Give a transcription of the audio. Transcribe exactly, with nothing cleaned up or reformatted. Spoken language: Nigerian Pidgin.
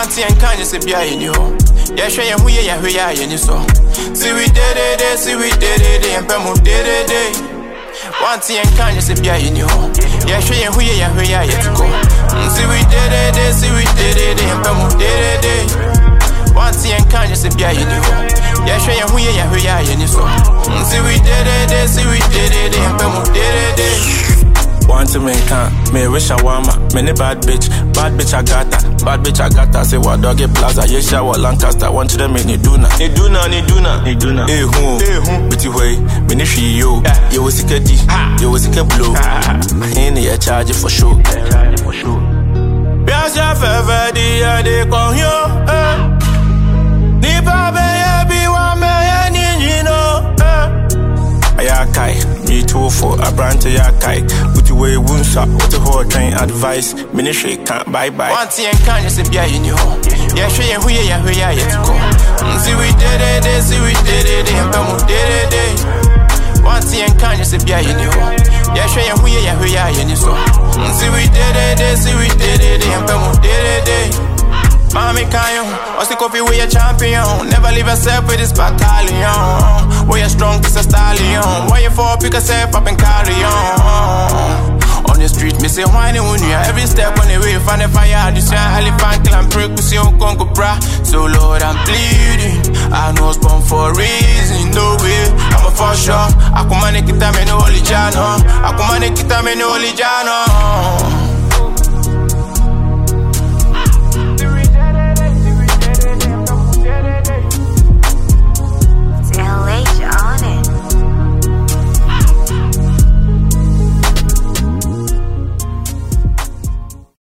One thing can you say be in you? Yeah, show you who you are, who you are, you so. See we did it, see we did it, and Pemu did it. One thing can you say be in you? Yeah, show you who you are, who you are, you go. See we did it, see we did it, and Pemu did it. One thing can you say be in you? Yeah, show you who you are, who you are, you so. See we did it, see we did it, and Pemu did it. One to me can't, me wish I want ma, many bad bitch, bad bitch I got that, bad bitch I got that, say what doggy plaza, yes, shower Lancaster, one to them, ni do na, ni do na, ni do na, ni do na, eh, who, eh, who, bitty way, many she yo, you was a D, you was a blow, in the charge for sure, charge for sure. Yes, I feel the idea con yo, eh, ni babe, be one man, you know, eh. Ayakai, me too for a brand to Yakai. Put away wounds up, what the whole train advice. Ministry can't bye bye. One thing can you say be in you? Yeah, show you who you are, who you are, you go. See we did it, see we did it, and Pemu did it. One thing can you say be in you? Yeah, show you who you are, who you are, you so. See we did it, see we did it, and Pemu did it. Mommy Kayo, what's the coffee we a champion? Never leave yourself with this battalion. We are strong, this a stallion. Why you fall, pick yourself up and carry on. On the street, me say whining when you are every step on the way. Find a fire, this year, elephant clan prick, we see you conquer bra. So Lord, I'm bleeding. I know it's born for a reason, no way. I'm a for sure. I come and kita me no holy jano. I come and kita me no holy jano.